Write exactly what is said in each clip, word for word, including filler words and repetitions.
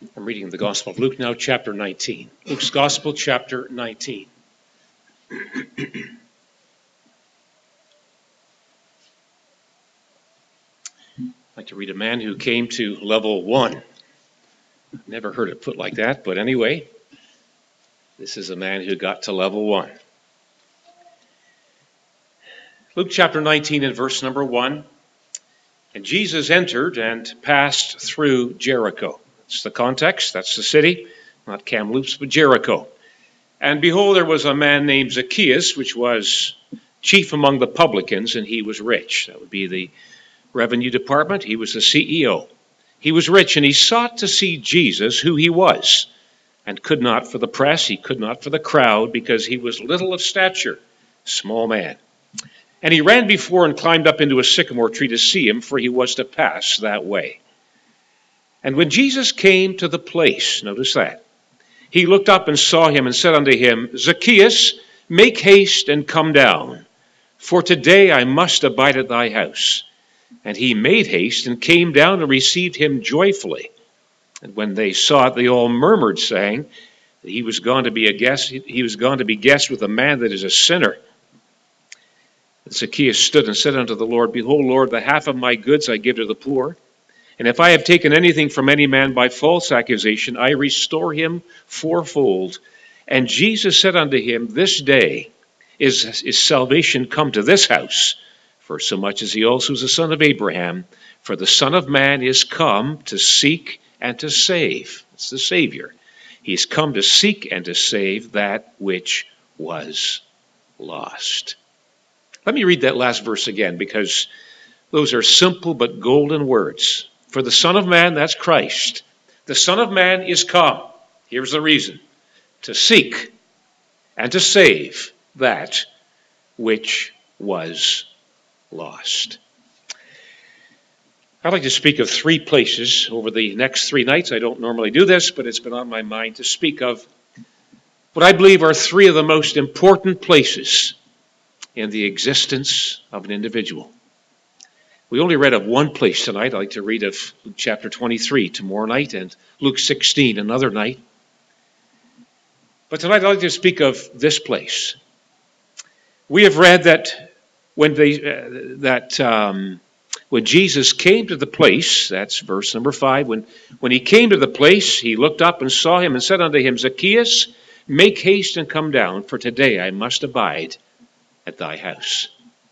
I'm reading the Gospel of Luke now, chapter nineteen. Luke's Gospel, chapter nineteen. I'd like to read a man who came to level one. Never heard it put like that, but anyway, this is a man who got to level one. Luke chapter nineteen and verse number one. And Jesus entered and passed through Jericho. That's the context, that's the city, not Kamloops, but Jericho. And behold, there was a man named Zacchaeus, which was chief among the publicans, and he was rich. That would be the revenue department. He was the C E O. He was rich, and he sought to see Jesus, who he was, and could not for the press, he could not for the crowd, because he was little of stature, small man. And he ran before and climbed up into a sycamore tree to see him, for he was to pass that way. And when Jesus came to the place, notice that, he looked up and saw him and said unto him, Zacchaeus, make haste and come down, for today I must abide at thy house. And he made haste and came down and received him joyfully. And when they saw it, they all murmured, saying that he was gone to be a guest, he was gone to be guest with a man that is a sinner. And Zacchaeus stood and said unto the Lord, Behold, Lord, the half of my goods I give to the poor. And if I have taken anything from any man by false accusation, I restore him fourfold. And Jesus said unto him, This day is, is salvation come to this house, for so much as he also is the son of Abraham. For the Son of Man is come to seek and to save. It's the Savior. He's come to seek and to save that which was lost. Let me read that last verse again, because those are simple but golden words. For the Son of Man, that's Christ. The Son of Man is come. Here's the reason. To seek and to save that which was lost. I'd like to speak of three places over the next three nights. I don't normally do this, but it's been on my mind to speak of what I believe are three of the most important places in the existence of an individual. We only read of one place tonight. I'd like to read of Luke chapter twenty-three tomorrow night and Luke sixteen another night. But tonight I'd like to speak of this place. We have read that when they uh, that um, when Jesus came to the place, that's verse number five, when, when he came to the place, he looked up and saw him and said unto him, Zacchaeus, make haste and come down, for today I must abide at thy house.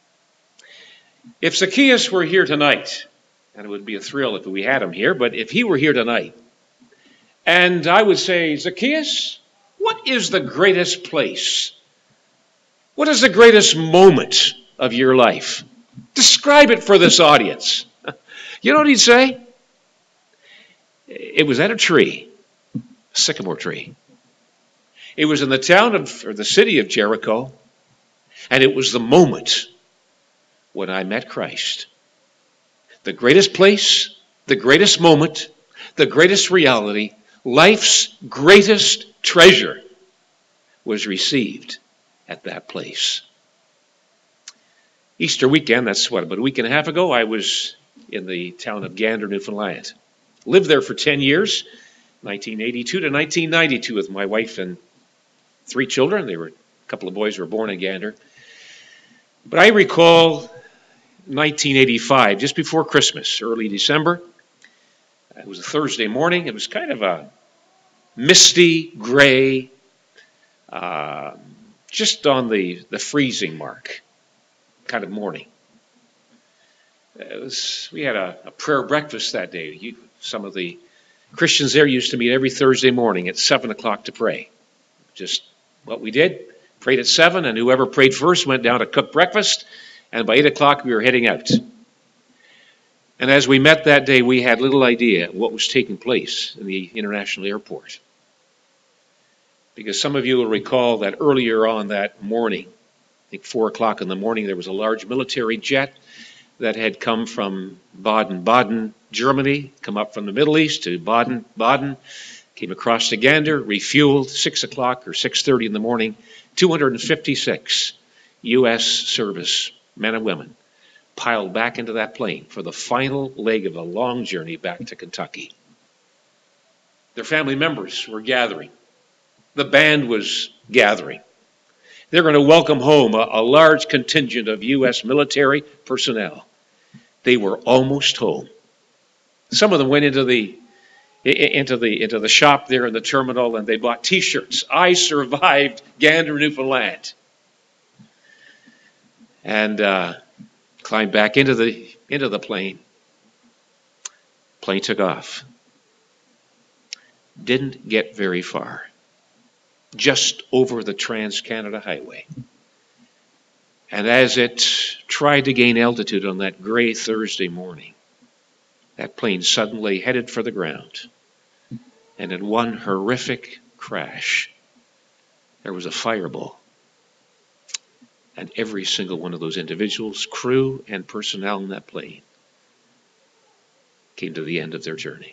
If Zacchaeus were here tonight, and it would be a thrill if we had him here, but if he were here tonight, and I would say, Zacchaeus, what is the greatest place? What is the greatest moment of your life? Describe it for this audience. You know what he'd say? It was at a tree, a sycamore tree. It was in the town of, or the city of Jericho, and it was the moment when I met Christ. The greatest place, the greatest moment, the greatest reality, life's greatest treasure was received at that place. Easter weekend, that's what, about a week and a half ago, I was in the town of Gander, Newfoundland. Lived there for ten years, nineteen eighty-two to nineteen ninety-two, with my wife and three children. They were, a couple of boys were born in Gander. But I recall nineteen eighty-five, just before Christmas, early December. It was a Thursday morning. It was kind of a misty, gray, uh, just on the, the freezing mark kind of morning. It was, we had a, a prayer breakfast that day. You, some of the Christians there used to meet every Thursday morning at seven o'clock to pray. Just what we did. Prayed at seven, and whoever prayed first went down to cook breakfast, and by eight o'clock we were heading out. And as we met that day, we had little idea what was taking place in the international airport. Because some of you will recall that earlier on that morning, I think four o'clock in the morning, there was a large military jet that had come from Baden-Baden, Germany, come up from the Middle East to Baden-Baden, came across to Gander, refueled, six o'clock or six thirty in the morning, two hundred fifty-six U S service men and women piled back into that plane for the final leg of a long journey back to Kentucky. Their family members were gathering. The band was gathering. They're going to welcome home a, a large contingent of U S military personnel. They were almost home. Some of them went into the into the into the shop there in the terminal, and they bought T-shirts. I survived Gander, Newfoundland, and uh, climbed back into the into the plane. Plane took off. Didn't get very far. Just over the Trans-Canada Highway. And as it tried to gain altitude on that gray Thursday morning, that plane suddenly headed for the ground. And in one horrific crash, there was a fireball. And every single one of those individuals, crew and personnel in that plane, came to the end of their journey.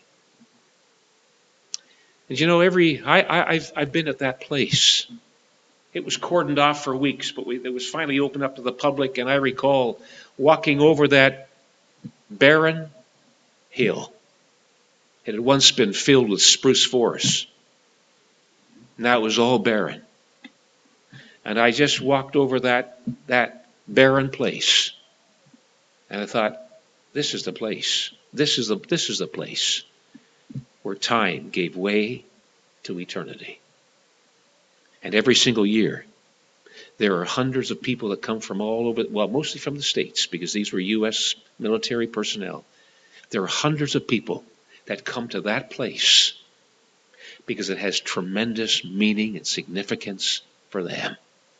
And you know, every I, I, I've, I've been at that place. It was cordoned off for weeks, but we, it was finally opened up to the public, and I recall walking over that barren hill. It had once been filled with spruce forests. Now it was all barren. And I just walked over that, that barren place, and I thought, this is the place. This is the, this is the place where time gave way to eternity. And every single year, there are hundreds of people that come from all over, well, mostly from the States, because these were U S military personnel. There are hundreds of people that come to that place because it has tremendous meaning and significance for them.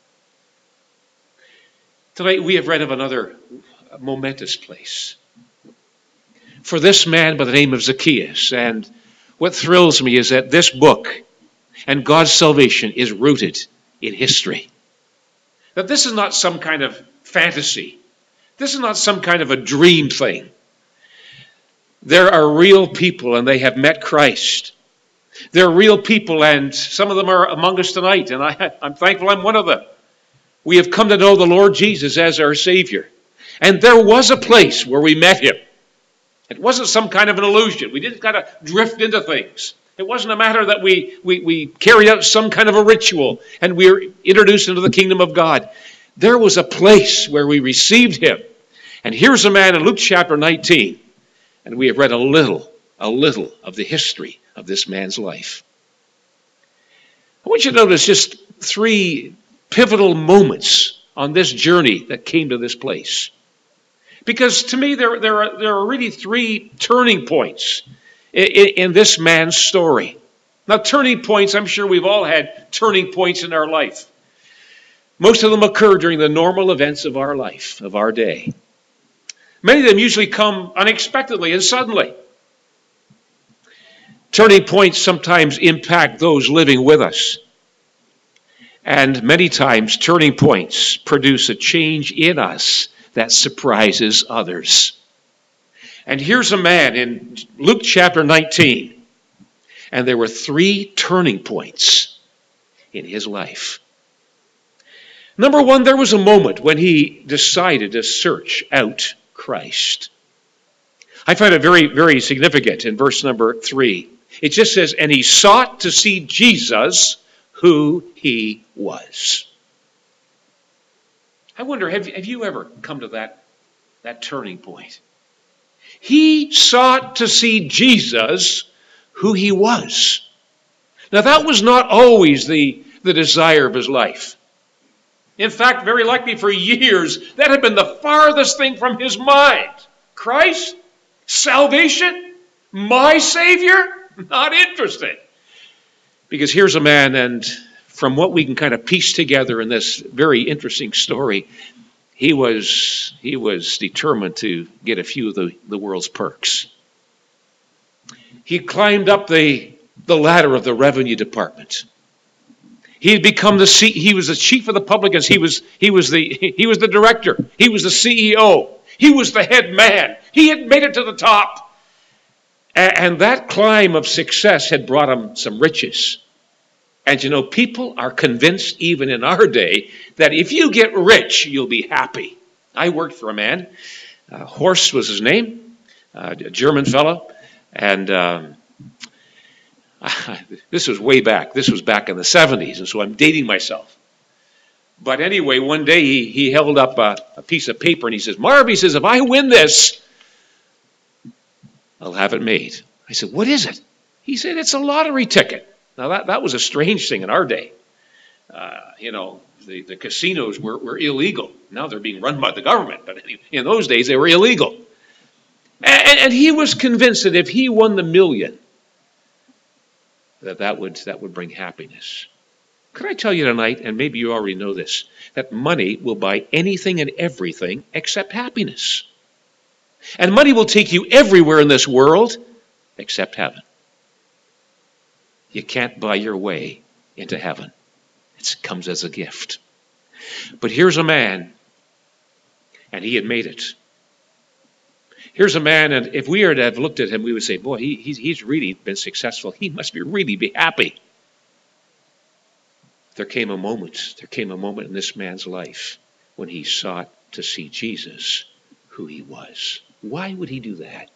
Tonight, we have read of another momentous place. For this man by the name of Zacchaeus, and what thrills me is that this book and God's salvation is rooted in history. That this is not some kind of fantasy. This is not some kind of a dream thing. There are real people, and they have met Christ. There are real people, and some of them are among us tonight, and I, I'm thankful I'm one of them. We have come to know the Lord Jesus as our Savior. And there was a place where we met Him. It wasn't some kind of an illusion. We didn't kind of drift into things. It wasn't a matter that we, we, we carried out some kind of a ritual and we were introduced into the kingdom of God. There was a place where we received Him. And here's a man in Luke chapter nineteen. And we have read a little, a little of the history of this man's life. I want you to notice just three pivotal moments on this journey that came to this place. Because to me, there, there, are, there are really three turning points in, in this man's story. Now, turning points, I'm sure we've all had turning points in our life. Most of them occur during the normal events of our life, of our day. Many of them usually come unexpectedly and suddenly. Turning points sometimes impact those living with us. And many times, turning points produce a change in us that surprises others. And here's a man in Luke chapter nineteen, and there were three turning points in his life. Number one, there was a moment when he decided to search out Christ. I find it very, very significant in verse number three. It just says, and he sought to see Jesus, who he was. I wonder, have, have you ever come to that, that turning point? He sought to see Jesus, who he was. Now, that was not always the, the desire of his life. In fact, very likely for years, that had been the farthest thing from his mind. Christ? Salvation? My Savior? Not interested. Because here's a man, and from what we can kind of piece together in this very interesting story, he was he was determined to get a few of the, the world's perks. He climbed up the, the ladder of the revenue department. He had become the C, he was the chief of the publicans. He was he was the he was the director. He was the C E O. He was the head man. He had made it to the top. And, and that climb of success had brought him some riches. And you know, people are convinced even in our day that if you get rich, you'll be happy. I worked for a man, uh, Horst was his name, uh, a German fellow, and um, This was way back. This was back in the seventies, and so I'm dating myself. But anyway, one day he, he held up a, a piece of paper and he says, Marv, he says, if I win this, I'll have it made. I said, what is it? He said, it's a lottery ticket. Now, that, that was a strange thing in our day. Uh, you know, the, the casinos were, were illegal. Now they're being run by the government, but in those days they were illegal. And, and he was convinced that if he won the million, that that would, that would bring happiness. Could I tell you tonight, and maybe you already know this, that money will buy anything and everything except happiness. And money will take you everywhere in this world except heaven. You can't buy your way into heaven. It comes as a gift. But here's a man, and he had made it. Here's a man, and if we were to have looked at him, we would say, boy, he, he's, he's really been successful. He must be really be happy. There came a moment, there came a moment in this man's life when he sought to see Jesus, who he was. Why would he do that?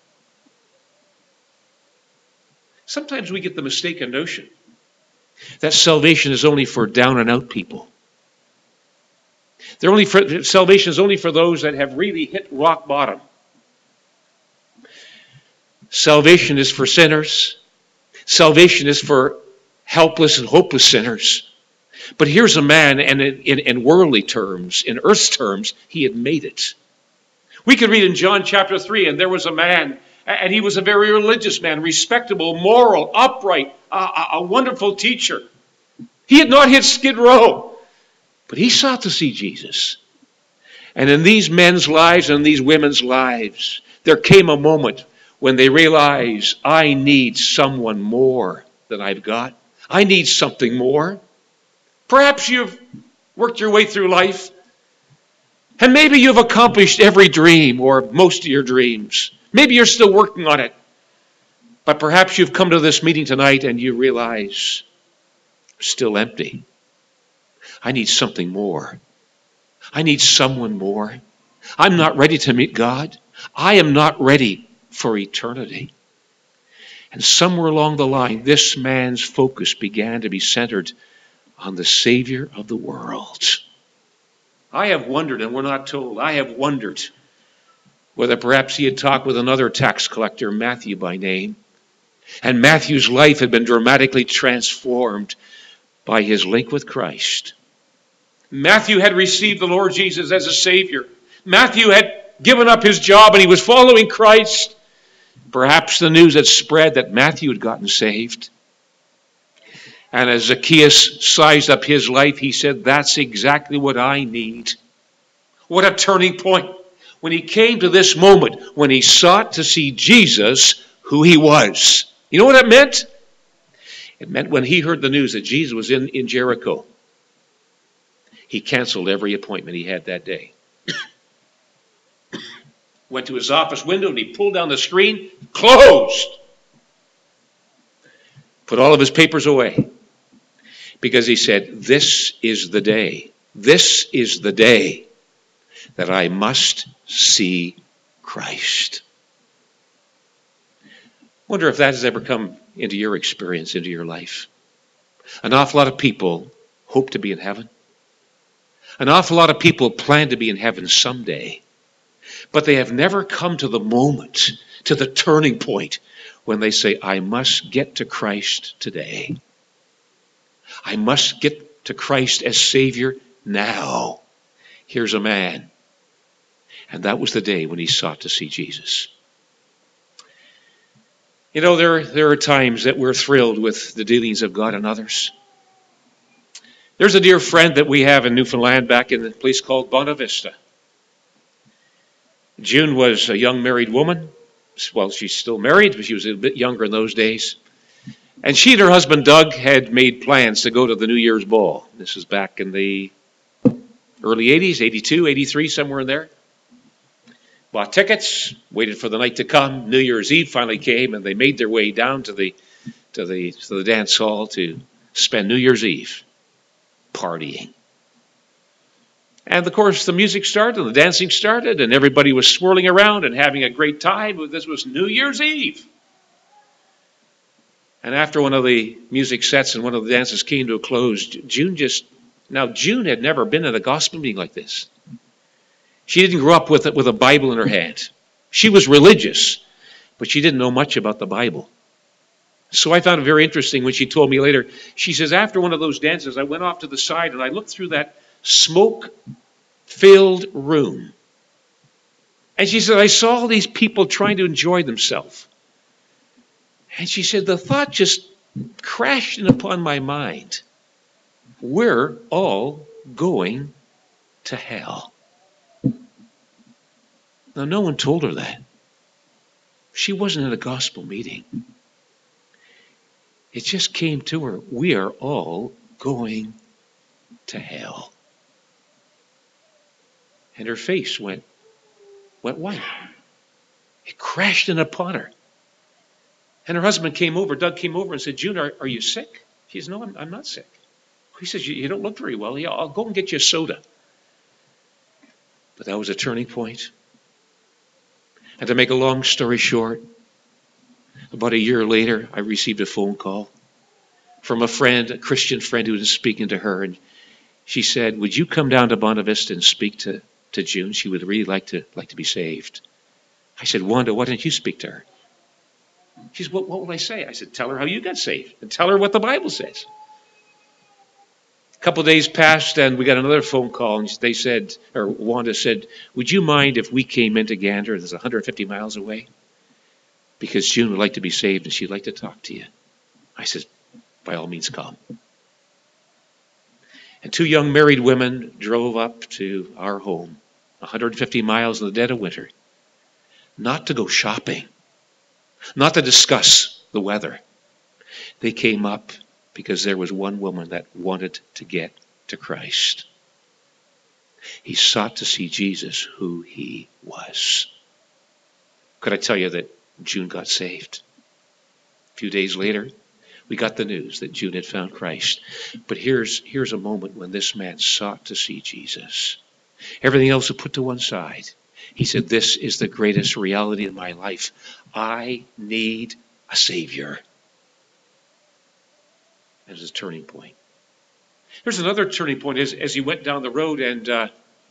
Sometimes we get the mistaken notion that salvation is only for down and out people. They're only for, salvation is only for those that have really hit rock bottom. Salvation is for sinners. Salvation is for helpless and hopeless sinners. But here's a man, and in, in, in worldly terms, in earth's terms, he had made it. We could read in John chapter three, and there was a man, and he was a very religious man, respectable, moral, upright, a, a wonderful teacher. He had not hit Skid Row, but he sought to see Jesus. And in these men's lives and these women's lives, there came a moment when they realized, I need someone more than I've got. I need something more. Perhaps you've worked your way through life, and maybe you've accomplished every dream or most of your dreams. Maybe you're still working on it. But perhaps you've come to this meeting tonight and you realize, still empty. I need something more. I need someone more. I'm not ready to meet God. I am not ready for eternity. And somewhere along the line, this man's focus began to be centered on the Savior of the world. I have wondered, and we're not told, I have wondered whether perhaps he had talked with another tax collector, Matthew by name, and Matthew's life had been dramatically transformed by his link with Christ. Matthew had received the Lord Jesus as a Savior. Matthew had given up his job and he was following Christ. Perhaps the news had spread that Matthew had gotten saved. And as Zacchaeus sized up his life, he said, that's exactly what I need. What a turning point. When he came to this moment, when he sought to see Jesus, who he was. You know what it meant? It meant when he heard the news that Jesus was in, in Jericho, he canceled every appointment he had that day. Went to his office window and he pulled down the screen, closed. Put all of his papers away. Because he said, this is the day. This is the day that I must see Christ. Wonder if that has ever come into your experience, into your life. An awful lot of people hope to be in heaven. An awful lot of people plan to be in heaven someday. But they have never come to the moment, to the turning point, when they say, I must get to Christ today. I must get to Christ as Savior now. Here's a man. And that was the day when he sought to see Jesus. You know, there, there are times that we're thrilled with the dealings of God and others. There's a dear friend that we have in Newfoundland back in a place called Bonavista. June was a young married woman. Well, she's still married, but she was a bit younger in those days. And she and her husband, Doug, had made plans to go to the New Year's Ball. This was back in the early eighties, eighty-two, eighty-three, somewhere in there. Bought tickets, waited for the night to come. New Year's Eve finally came, and they made their way down to the to the, to the dance hall to spend New Year's Eve partying. And, of course, the music started and the dancing started, and everybody was swirling around and having a great time. This was New Year's Eve. And after one of the music sets and one of the dances came to a close, June just, now June had never been at a gospel meeting like this. She didn't grow up with it with a Bible in her hand. She was religious, but she didn't know much about the Bible. So I found it very interesting when she told me later, she says, after one of those dances, I went off to the side and I looked through that smoke-filled room. And she said, I saw all these people trying to enjoy themselves. And she said, the thought just crashed in upon my mind. We're all going to hell. Now, no one told her that. She wasn't at a gospel meeting. It just came to her. We are all going to hell. And her face went, went white. It crashed in upon her. And her husband came over, Doug came over and said, June, are, are you sick? She said, no, I'm, I'm not sick. He says, you, you don't look very well. Yeah, I'll go and get you a soda. But that was a turning point. And to make a long story short, about a year later, I received a phone call from a friend, a Christian friend who was speaking to her. And she said, would you come down to Bonavista and speak to, to June? She would really like to, like to be saved. I said, Wanda, why don't you speak to her? She said, what, what will I say? I said, tell her how you got saved and tell her what the Bible says. A couple of days passed and we got another phone call and they said, or Wanda said, would you mind if we came into Gander? That's one hundred fifty miles away. Because June would like to be saved and she'd like to talk to you. I said, by all means, come. And two young married women drove up to our home, one hundred fifty miles in the dead of winter, not to go shopping, not to discuss the weather. They came up because there was one woman that wanted to get to Christ. He sought to see Jesus, who he was. Could I tell you that June got saved? A few days later, we got the news that June had found Christ. But here's, here's a moment when this man sought to see Jesus. Everything else was put to one side. He said, this is the greatest reality in my life. I need a Savior. That was a turning point. There's another turning point as, as he went down the road and uh,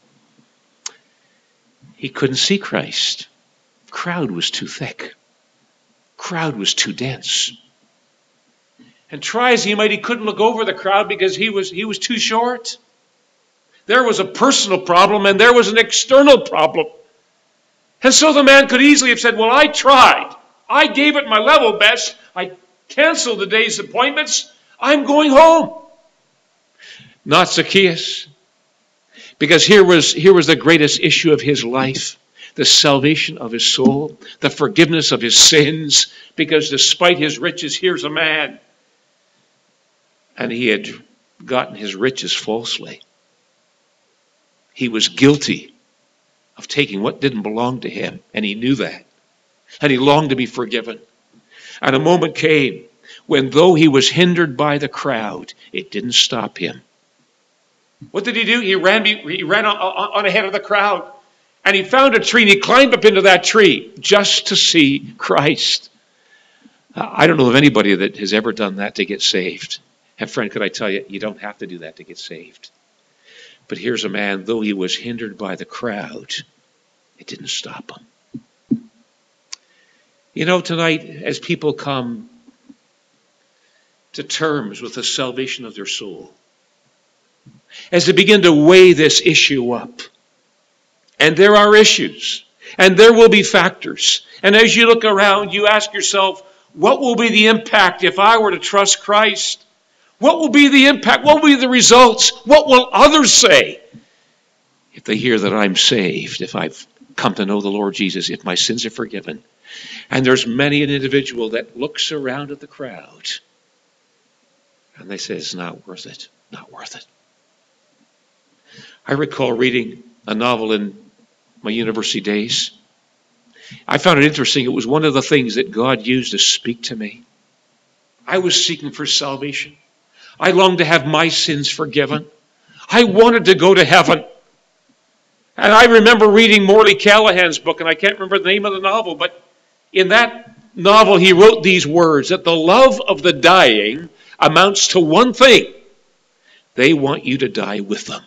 he couldn't see Christ. Crowd was too thick. Crowd was too dense. And try as he might, he couldn't look over the crowd because he was, he was too short. There was a personal problem and there was an external problem. And so the man could easily have said, well, I tried. I gave it my level best. I canceled the day's appointments. I'm going home. Not Zacchaeus. Because here was, here was the greatest issue of his life. The salvation of his soul. The forgiveness of his sins. Because despite his riches, here's a man. And he had gotten his riches falsely. He was guilty of taking what didn't belong to him. And he knew that. And he longed to be forgiven. And a moment came when though he was hindered by the crowd, it didn't stop him. What did he do? He ran, he ran on, on ahead of the crowd. And he found a tree and he climbed up into that tree just to see Christ. I don't know of anybody that has ever done that to get saved. And friend, could I tell you, you don't have to do that to get saved. But here's a man, though he was hindered by the crowd, it didn't stop him. You know, tonight, as people come to terms with the salvation of their soul, as they begin to weigh this issue up, and there are issues, and there will be factors, and as you look around, you ask yourself, what will be the impact if I were to trust Christ? What will be the impact? What will be the results? What will others say if they hear that I'm saved, if I've come to know the Lord Jesus, if my sins are forgiven? And there's many an individual that looks around at the crowd and they say, it's not worth it, not worth it. I recall reading a novel in my university days. I found it interesting. It was one of the things that God used to speak to me. I was seeking for salvation. I longed to have my sins forgiven. I wanted to go to heaven. And I remember reading Morley Callahan's book, and I can't remember the name of the novel, but in that novel, he wrote these words, that the love of the dying amounts to one thing. They want you to die with them.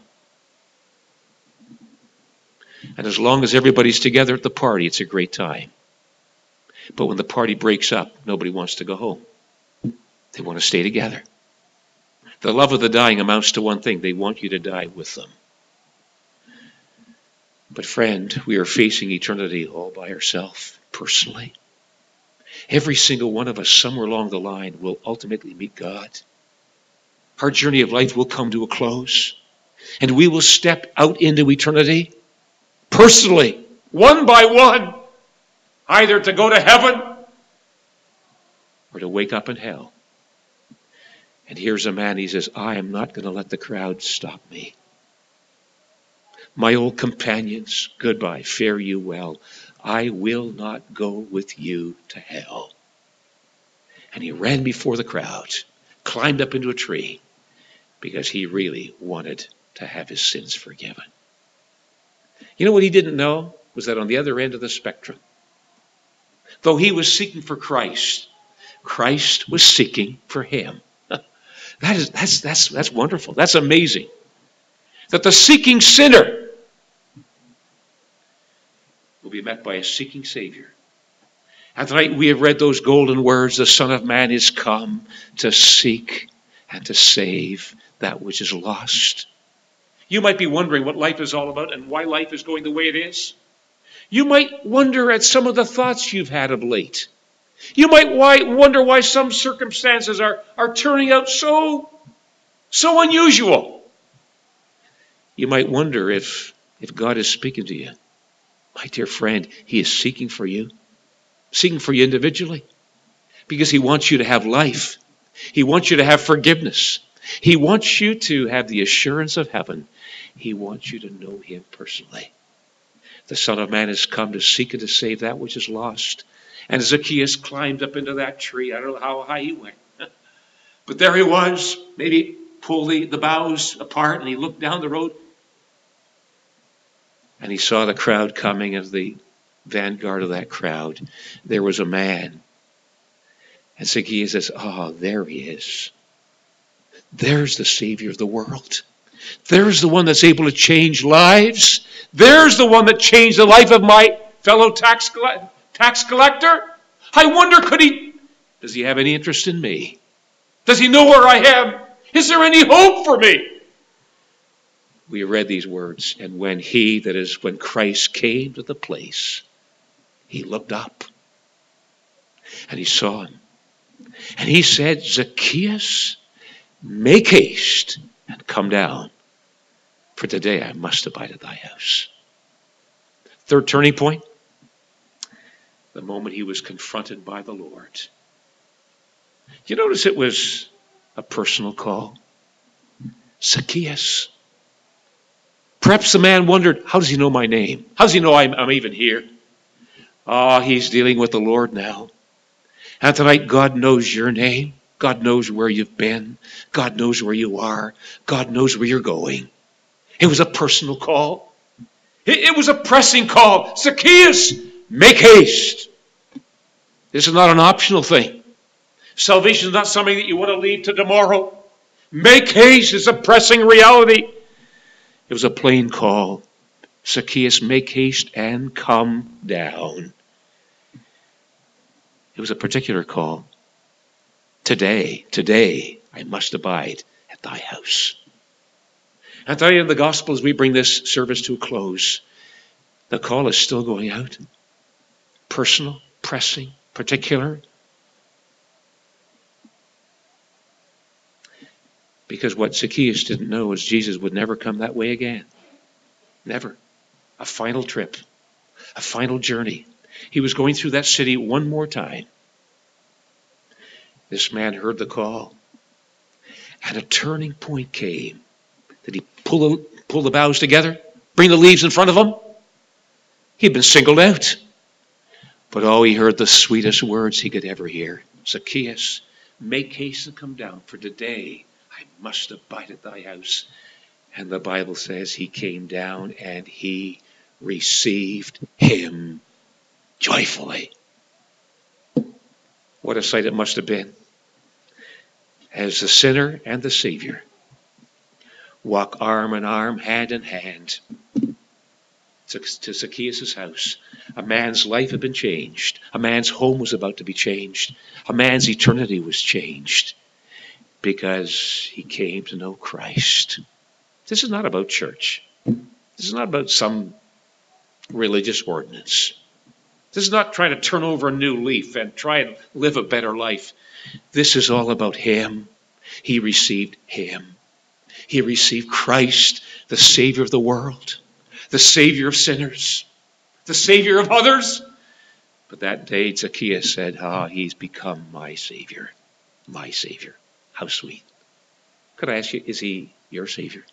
And as long as everybody's together at the party, it's a great time. But when the party breaks up, nobody wants to go home. They want to stay together. The love of the dying amounts to one thing. They want you to die with them. But friend, we are facing eternity all by ourselves, personally. Every single one of us, somewhere along the line, will ultimately meet God. Our journey of life will come to a close. And we will step out into eternity, personally, one by one, either to go to heaven or to wake up in hell. And here's a man, he says, I am not going to let the crowd stop me. My old companions, goodbye, fare you well. I will not go with you to hell. And he ran before the crowd, climbed up into a tree, because he really wanted to have his sins forgiven. You know what he didn't know? Was that on the other end of the spectrum, though he was seeking for Christ, Christ was seeking for him. That is, that's, that's, that's wonderful. That's amazing. That the seeking sinner will be met by a seeking Savior. And tonight we have read those golden words, the Son of Man is come to seek and to save that which is lost. You might be wondering what life is all about and why life is going the way it is. You might wonder at some of the thoughts you've had of late. You might wonder why some circumstances are, are turning out so, so unusual. You might wonder if, if God is speaking to you. My dear friend, he is seeking for you, seeking for you individually, because he wants you to have life. He wants you to have forgiveness. He wants you to have the assurance of heaven. He wants you to know him personally. The Son of Man has come to seek and to save that which is lost. And Zacchaeus climbed up into that tree. I don't know how high he went. But there he was. Maybe pull the, the boughs apart and he looked down the road. And he saw the crowd coming. As the vanguard of that crowd, there was a man. And Zacchaeus says, oh, there he is. There's the Savior of the world. There's the one that's able to change lives. There's the one that changed the life of my fellow tax collector. Tax collector? I wonder, could he, does he have any interest in me? Does he know where I am? Is there any hope for me? We read these words, and when he, that is, when Christ came to the place, he looked up, and he saw him. And he said, Zacchaeus, make haste and come down, for today I must abide at thy house. Third turning point. The moment he was confronted by the Lord. You notice it was a personal call. Zacchaeus. Perhaps the man wondered, how does he know my name? How does he know I'm, I'm even here? Ah, oh, he's dealing with the Lord now. And tonight, God knows your name. God knows where you've been. God knows where you are. God knows where you're going. It was a personal call. It, it was a pressing call. Zacchaeus, make haste. This is not an optional thing. Salvation is not something that you want to leave to tomorrow. Make haste is a pressing reality. It was a plain call. Zacchaeus, make haste and come down. It was a particular call. Today, today, I must abide at thy house. And tell you in the gospel, as we bring this service to a close, the call is still going out. Personal, pressing, particular. Because what Zacchaeus didn't know is Jesus would never come that way again. Never. A final trip. A final journey. He was going through that city one more time. This man heard the call. And a turning point came. Did he pull the, pull the boughs together? Bring the leaves in front of him? He had been singled out. But oh, he heard the sweetest words he could ever hear. Zacchaeus, make haste and come down, for today I must abide at thy house. And the Bible says he came down and he received him joyfully. What a sight it must have been as the sinner and the Savior walk arm in arm, hand in hand, to, to Zacchaeus' house. A man's life had been changed. A man's home was about to be changed. A man's eternity was changed because he came to know Christ. This is not about church. This is not about some religious ordinance. This is not trying to turn over a new leaf and try and live a better life. This is all about him. He received him. He received Christ, the Savior of the world, the Savior of sinners, the Savior of others. But that day Zacchaeus said, ah, he's become my Savior, my Savior. How sweet. Could I ask you, is he your Savior?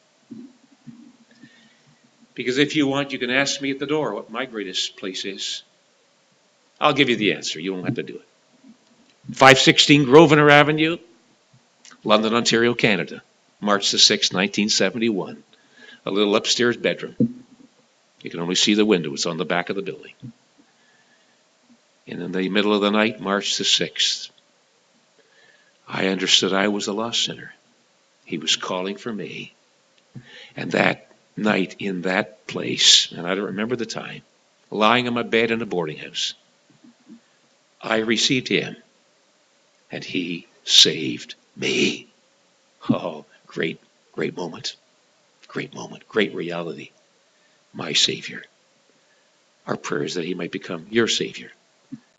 Because if you want, you can ask me at the door what my greatest place is. I'll give you the answer. You won't have to do it. five sixteen Grosvenor Avenue, London, Ontario, Canada. March the sixth, nineteen seventy-one. A little upstairs bedroom. You can only see the window. It's on the back of the building. And in the middle of the night, March the sixth, I understood I was a lost sinner. He was calling for me. And that night in that place, and I don't remember the time, lying on my bed in a boarding house, I received him. And he saved me. Oh, great, great moment. Great moment. Great reality. My Savior. Our prayer is that he might become your Savior.